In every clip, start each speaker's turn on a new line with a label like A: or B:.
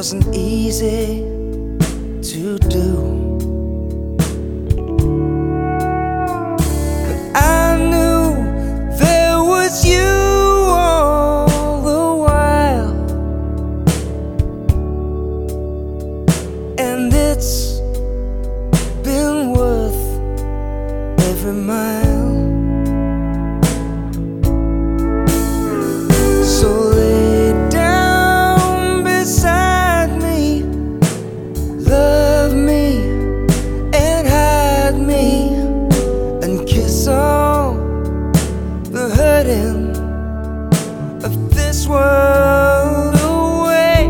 A: wasn't easy to do. But I knew there was you all the while, and it's been worth every mile. So lay down beside me, love me and hide me, and kiss all the hurting of this world away.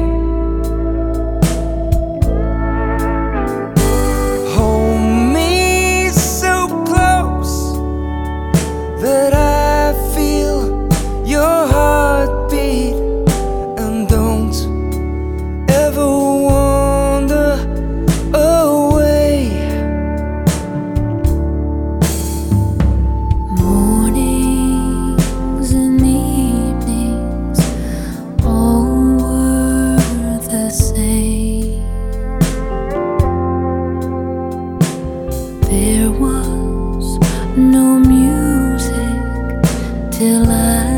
A: Hold me so close that I feel your heartbeat, and don't ever wander away.
B: Mornings and evenings all were the same. There was no music till I